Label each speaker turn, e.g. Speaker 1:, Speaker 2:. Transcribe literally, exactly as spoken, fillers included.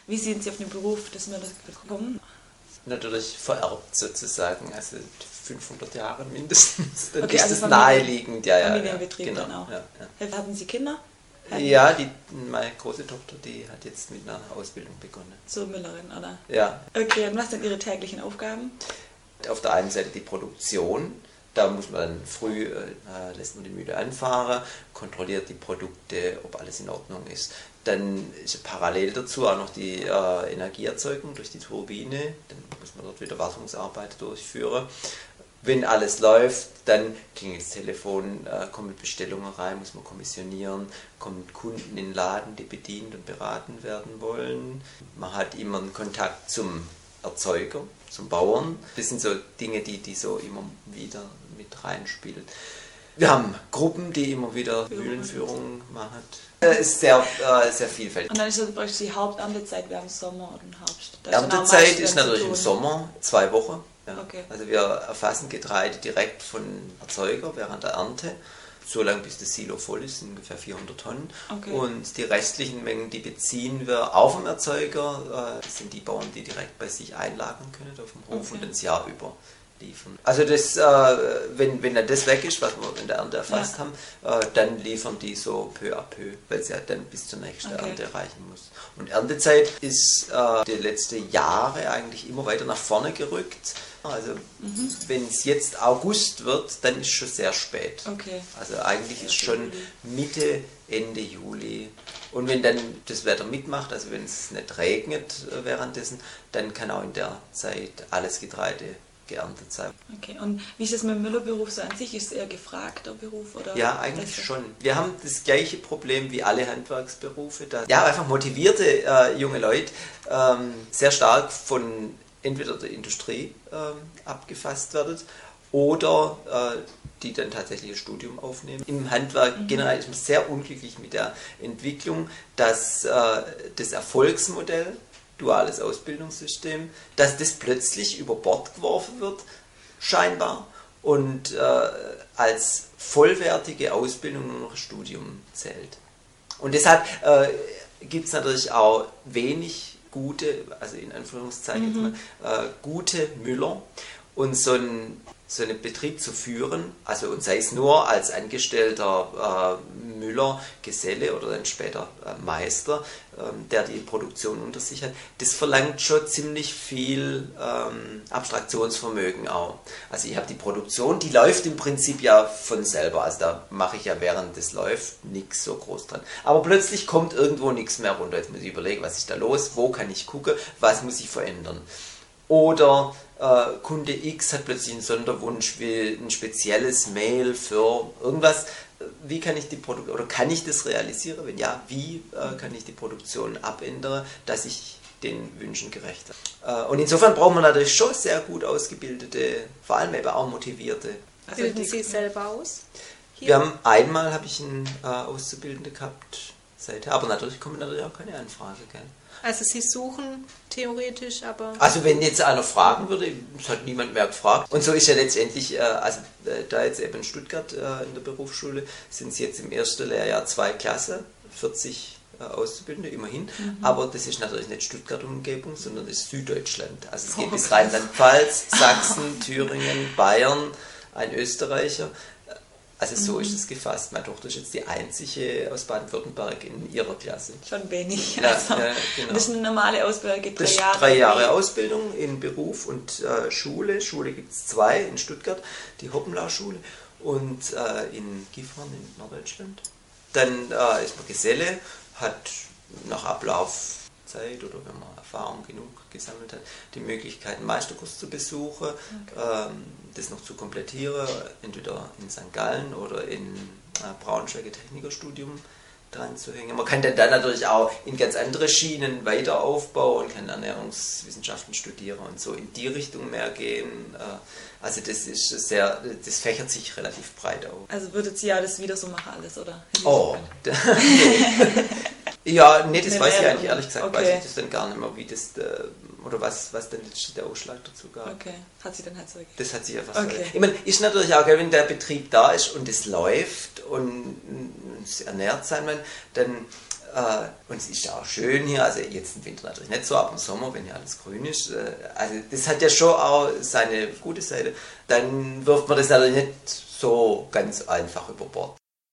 Speaker 1: Wie sind Sie auf den Beruf des Müllers gekommen?
Speaker 2: Natürlich vererbt sozusagen, also fünfhundert Jahre mindestens. Dann
Speaker 1: okay,
Speaker 2: ist
Speaker 1: also
Speaker 2: das
Speaker 1: Familien,
Speaker 2: naheliegend. Ja,
Speaker 1: Familienbetrieb
Speaker 2: ja, genau,
Speaker 1: dann auch.
Speaker 2: Ja, ja.
Speaker 1: Hatten Sie Kinder?
Speaker 2: Ja, die, meine große Tochter, die hat jetzt mit einer Ausbildung begonnen.
Speaker 1: Zur Müllerin, oder?
Speaker 2: Ja.
Speaker 1: Okay, und was sind Ihre täglichen Aufgaben?
Speaker 2: Auf der einen Seite die Produktion. Da muss man dann früh, äh, lässt man die Mühle anfahren, kontrolliert die Produkte, ob alles in Ordnung ist. Dann ist parallel dazu auch noch die äh, Energieerzeugung durch die Turbine. Dann muss man dort wieder Wartungsarbeit durchführen. Wenn alles läuft, dann klingelt das Telefon, äh, kommen Bestellungen rein, muss man kommissionieren, kommen Kunden in den Laden, die bedient und beraten werden wollen. Man hat immer einen Kontakt zum Erzeuger, zum Bauern. Das sind so Dinge, die, die so immer wieder mit reinspielen. Wir haben Gruppen, die immer wieder Mühlenführung machen. Es ist sehr, äh, sehr vielfältig.
Speaker 1: Und dann ist so die Haupterntezeit während Sommer und Herbst.
Speaker 2: Erntezeit ist natürlich im Sommer, zwei Wochen. Ja.
Speaker 1: Okay.
Speaker 2: Also wir erfassen Getreide direkt von Erzeuger während der Ernte, so lange bis das Silo voll ist, ungefähr vierhundert Tonnen.
Speaker 1: Okay.
Speaker 2: Und die restlichen Mengen, die beziehen wir auch vom Erzeuger. Das sind die Bauern, die direkt bei sich einlagern können auf dem Hof, okay, und das Jahr über liefern. Also das, äh, wenn, wenn dann das weg ist, was wir in der Ernte erfasst ja. haben, äh, dann liefern die so peu à peu, weil sie ja dann bis zur nächsten okay. Ernte erreichen muss. Und Erntezeit ist äh, die letzten Jahre eigentlich immer weiter nach vorne gerückt. Also mhm. wenn es jetzt August wird, dann ist schon sehr spät.
Speaker 1: Okay.
Speaker 2: Also eigentlich ist schon Mitte, Ende Juli. Und wenn dann das Wetter mitmacht, also wenn es nicht regnet währenddessen, dann kann auch in der Zeit alles Getreide geerntet sein.
Speaker 1: Okay, und wie ist es mit dem Müllerberuf so an sich? Ist es eher gefragter Beruf? Oder
Speaker 2: ja, eigentlich schon. Wir haben das gleiche Problem wie alle Handwerksberufe. Dass, ja, einfach motivierte äh, junge Leute ähm, sehr stark von entweder der Industrie ähm, abgefasst werden oder äh, die dann tatsächlich ein Studium aufnehmen. Im Handwerk mhm. generell ist man sehr unglücklich mit der Entwicklung, dass äh, das Erfolgsmodell, duales Ausbildungssystem, dass das plötzlich über Bord geworfen wird, scheinbar, und äh, als vollwertige Ausbildung nur noch Studium zählt. Und deshalb äh, gibt es natürlich auch wenig gute, also in Anführungszeichen mhm. jetzt mal, äh, gute Müller, und so ein so einen Betrieb zu führen, also und sei es nur als angestellter äh, Müller, Geselle oder dann später äh, Meister, ähm, der die Produktion unter sich hat, das verlangt schon ziemlich viel ähm, Abstraktionsvermögen auch. Also ich habe die Produktion, die läuft im Prinzip ja von selber, also da mache ich ja während das läuft nichts so groß dran. Aber plötzlich kommt irgendwo nichts mehr runter. Jetzt muss ich überlegen, was ist da los, wo kann ich gucken, was muss ich verändern. Oder äh, Kunde X hat plötzlich einen Sonderwunsch, will ein spezielles Mail für irgendwas. Wie kann ich die Produktion, oder kann ich das realisieren? Wenn ja, wie äh, kann ich die Produktion abändern, dass ich den Wünschen gerecht werde? Äh, und insofern braucht man natürlich schon sehr gut ausgebildete, vor allem eben auch motivierte.
Speaker 3: Also bilden Sie selber aus? Hier?
Speaker 2: Wir haben einmal habe ich einen äh, Auszubildende gehabt, seither, aber natürlich kommt natürlich auch keine Anfrage, gell?
Speaker 3: Also Sie suchen theoretisch, aber...
Speaker 2: Also wenn jetzt einer fragen würde, es hat niemand mehr gefragt. Und so ist ja letztendlich, äh, also äh, da jetzt eben in Stuttgart äh, in der Berufsschule, sind es jetzt im ersten Lehrjahr zwei Klassen, vierzig äh, Auszubildende, immerhin. Mhm. Aber das ist natürlich nicht Stuttgart-Umgebung, sondern das ist Süddeutschland. Also es geht oh, bis Rheinland-Pfalz, Sachsen, Thüringen, Bayern, ein Österreicher. Also so mhm. ist es gefasst. Meine Tochter ist jetzt die einzige aus Baden-Württemberg in ihrer Klasse.
Speaker 1: Schon wenig.
Speaker 2: Ja,
Speaker 1: also.
Speaker 2: ja, genau.
Speaker 1: Das ist eine normale Ausbildung, drei
Speaker 2: das ist
Speaker 1: Jahre.
Speaker 2: Drei Jahre Ausbildung in Beruf und äh, Schule. Schule gibt es zwei in Stuttgart, die Hoppenlau-Schule, und äh, in Gifhorn in Norddeutschland. Dann äh, ist man Geselle, hat nach Ablaufzeit oder wenn man Erfahrung genug gesammelt hat, die Möglichkeit, einen Meisterkurs zu besuchen, okay. ähm, das noch zu komplettieren, entweder in Sankt Gallen oder in äh, Braunschweig Technikerstudium dran zu hängen. Man kann dann, dann natürlich auch in ganz andere Schienen weiter aufbauen, kann Ernährungswissenschaften studieren und so in die Richtung mehr gehen. Äh, also das ist sehr, das fächert sich relativ breit auf.
Speaker 1: Also würdet Sie ja das wieder so machen alles, oder?
Speaker 2: Oh, ja, nee, das
Speaker 1: nee,
Speaker 2: weiß
Speaker 1: nee,
Speaker 2: ich eigentlich ehrlich gesagt,
Speaker 1: okay.
Speaker 2: weiß ich das dann gar nicht mehr, wie das, oder was, was denn der Ausschlag dazu gab.
Speaker 1: Okay, hat sie dann halt so gegeben.
Speaker 2: Das hat sich einfach
Speaker 1: okay.
Speaker 2: so gegeben. Ich meine, ist natürlich auch, wenn der Betrieb da ist und es läuft und es ernährt sein will, dann Äh, und es ist ja auch schön hier, also jetzt im Winter natürlich nicht so, aber im Sommer, wenn hier alles grün ist, äh, also das hat ja schon auch seine gute Seite, dann wirft man das natürlich nicht so ganz einfach über Bord.